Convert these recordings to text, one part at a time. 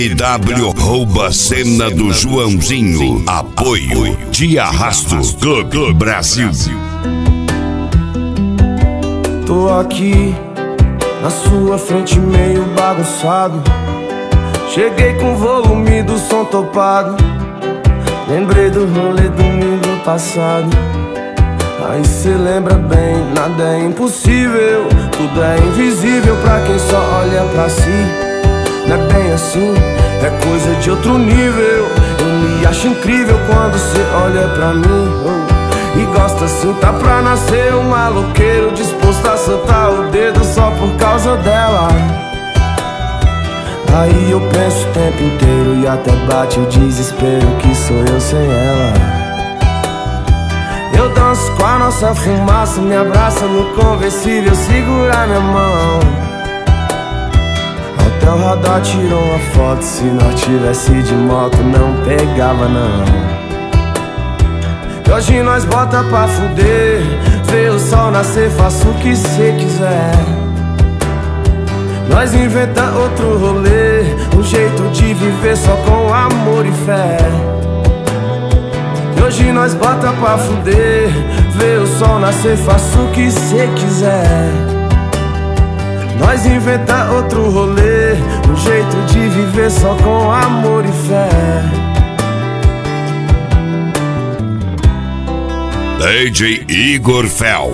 MW rouba cena do Joãozinho. Apoio de Arrasto Clube Brasil. Tô aqui na sua frente meio bagunçado. Cheguei com o volume do som topado. Lembrei do rolê domingo passado. Aí cê lembra bem, nada é impossível. Tudo é invisível pra quem só olha pra si. Não é bem assim, é coisa de outro nível. Eu me acho incrível quando cê olha pra mim, e gosta assim, tá pra nascer um maloqueiro disposto a soltar o dedo só por causa dela. Aí eu penso o tempo inteiro e até bate o desespero que sou eu sem ela. Eu danço com a nossa fumaça, me abraça no conversível, segura minha mão. Até o radar tirou uma foto, se nós tivesse de moto não pegava não. E hoje nós bota pra fuder, vê o sol nascer, faça o que cê quiser. Nós inventa outro rolê, um jeito de viver só com amor e fé. E hoje nós bota pra fuder, vê o sol nascer, faça o que cê quiser. Nós inventa outro rolê, um jeito de viver só com amor e fé. DJ Igor Fel.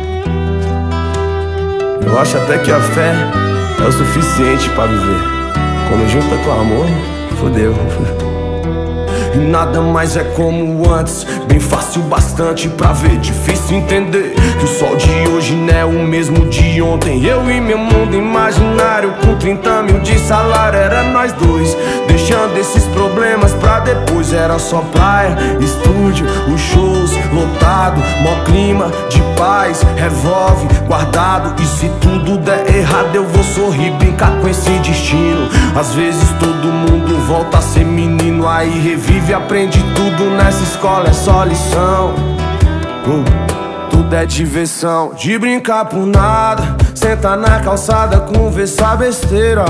Eu acho até que a fé é o suficiente pra viver. Quando junta com amor, fodeu. E nada mais é como antes, bem fácil bastante pra ver. Difícil entender que o sol de hoje não é o mesmo de ontem. Eu e meu mundo imaginário com 30 mil de salário, era nós dois, deixando esses problemas pra depois. Era só praia, estúdio, os shows lotado, mó clima de paz, revólver guardado. E se tudo der errado eu vou sorrir, brincar com esse destino. Às vezes todo mundo volta a ser menino, aí revive e aprende tudo nessa escola, é só lição. Tudo é diversão, de brincar por nada, sentar na calçada, conversar besteira.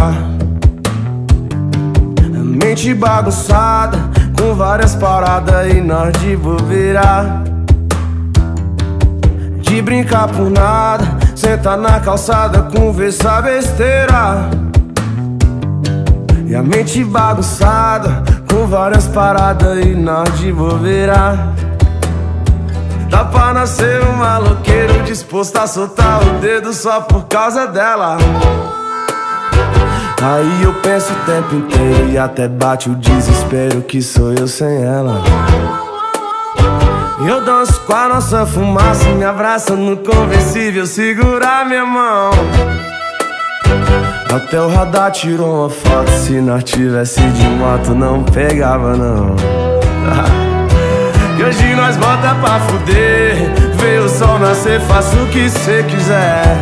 Mente bagunçada, com várias paradas e nós de bobeira. De brincar por nada, sentar na calçada, conversar besteira. E a mente bagunçada, com várias paradas e nós de bobeira. Dá pra nascer um maloqueiro disposto a soltar o dedo só por causa dela. Aí eu penso o tempo inteiro e até bate o desespero que sou eu sem ela. Eu danço com a nossa fumaça, me abraça no conversível, segura minha mão. Até o radar tirou uma foto, se nós tivesse de moto não pegava não. E hoje nós bota pra fuder, vê o sol nascer, faça o que cê quiser.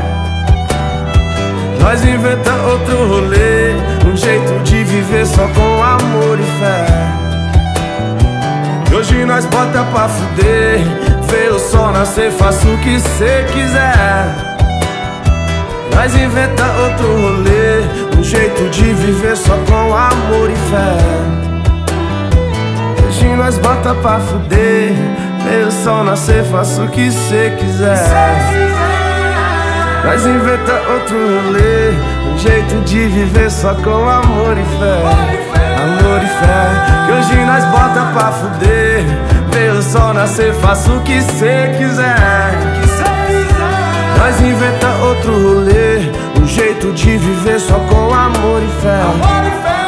Nós inventa outro rolê, um jeito de viver só com amor e fé. E hoje nós bota pra fuder, vê o sol nascer, faça o que cê quiser. Nós inventa outro rolê, um jeito de viver só com amor e fé. Hoje nós bota pra fuder, vê o sol nascer, faça o que cê quiser. Nós inventa outro rolê, um jeito de viver só com amor e fé. Amor e fé. Que hoje nós bota pra fuder, vê o sol nascer, faça o que cê quiser. Nós inventa outro rolê, um jeito de viver só com amor e fé. Amor e fé.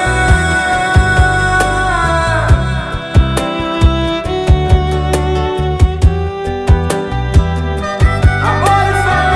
Amor e fé.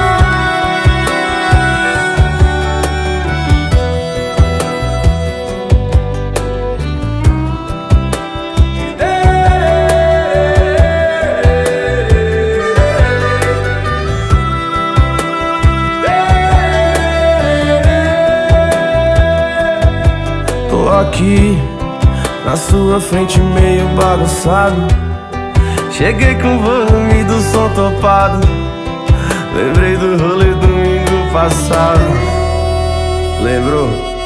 Aqui na sua frente meio bagunçado. Cheguei com o volume do som topado. Lembrei do rolê domingo passado. Lembrou?